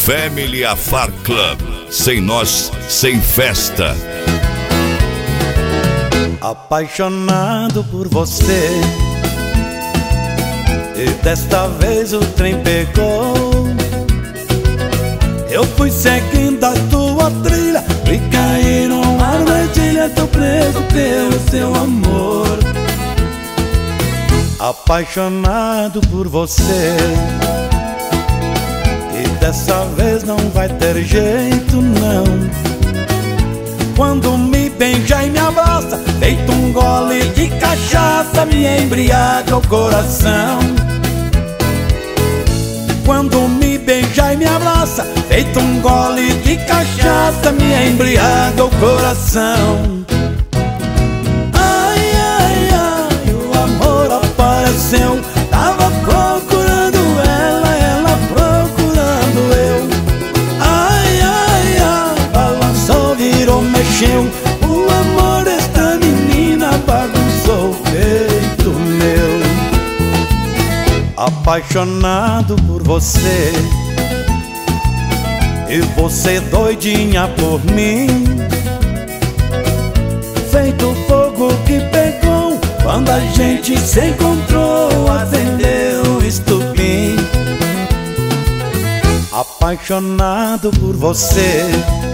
Family Afar Club. Sem nós, sem festa. Apaixonado por você, e desta vez o trem pegou. Eu fui seguindo a tua trilha e caí numa armadilha. Tô preso pelo seu amor. Apaixonado por você, e dessa vez não vai ter jeito não. Quando me beija e me abraça, feito um gole de cachaça, me embriaga o coração. Quando me beija e me abraça, feito um gole de cachaça, me embriaga o coração. Ai, ai, ai, o amor apareceu. Tava procurando ela, ela procurando eu. Ai, ai, ai, balançou, virou, mexeu. O amor desta menina bagunçou o peito meu. Apaixonado por você, e você doidinha por mim. Feito fogo que pegou quando a gente se encontrou, acendeu o estupim. Apaixonado por você,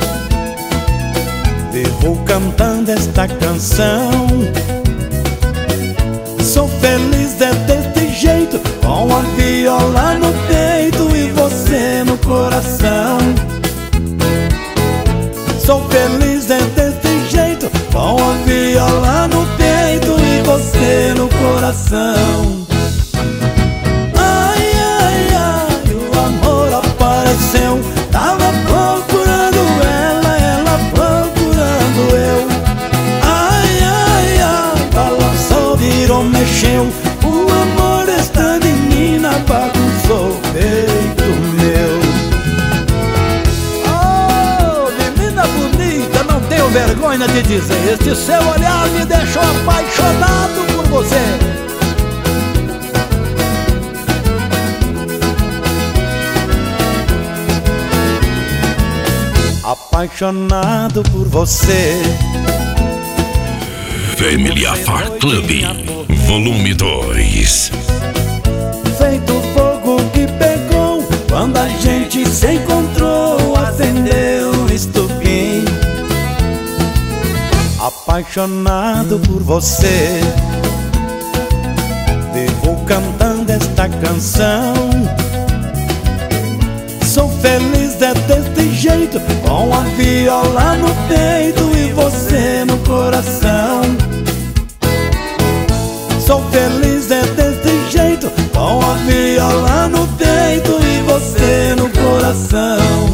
vivo cantando esta canção. Sou feliz é deste jeito, com a viola no peito e você no coração. Sou feliz é deste jeito, com a viola no peito e você no coração. Ai, ai, ai, o amor apareceu. Tava procurando ela, ela procurando eu. Ai, ai, ai, balançou, virou, mexeu. O amor desta menina bagunçou o peito meu. Oh, menina bonita, não tenho vergonha de dizer, este seu olhar me deixou apaixonado por você. Apaixonado por você. Family Afar Club, volume 2. Feito fogo que pegou quando a gente se encontrou, acendeu o estupim. Apaixonado por você, vivo cantando esta canção. Sou feliz é deste jeito, com a viola no peito e você no coração. Sou feliz é deste jeito, com a viola no peito e você no coração.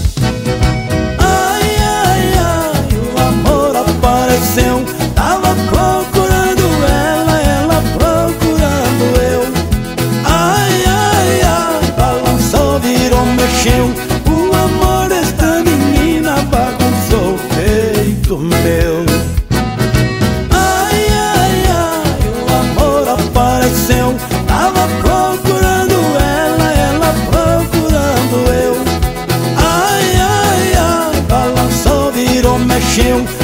Ai, ai, ai, o amor apareceu. Tava procurando ela, ela procurando eu. Ai, ai, ai, balançou, virou, mexeu. O amor desta menina bagunçou o peito meu. Tava procurando ela, ela procurando eu. Ai, ai, ai, balançou, virou, mexeu.